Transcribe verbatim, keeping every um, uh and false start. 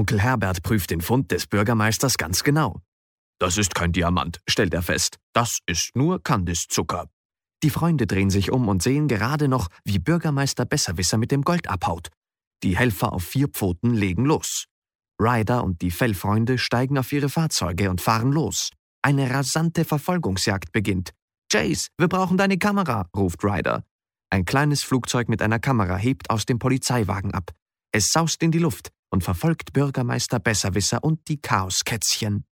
Onkel Herbert prüft den Fund des Bürgermeisters ganz genau. »Das ist kein Diamant«, stellt er fest. »Das ist nur Kandiszucker.« Die Freunde drehen sich um und sehen gerade noch, wie Bürgermeister Besserwisser mit dem Gold abhaut. Die Helfer auf vier Pfoten legen los. Ryder und die Fellfreunde steigen auf ihre Fahrzeuge und fahren los. Eine rasante Verfolgungsjagd beginnt. »Chase, wir brauchen deine Kamera«, ruft Ryder. Ein kleines Flugzeug mit einer Kamera hebt aus dem Polizeiwagen ab. Es saust in die Luft und verfolgt Bürgermeister Besserwisser und die Chaoskätzchen.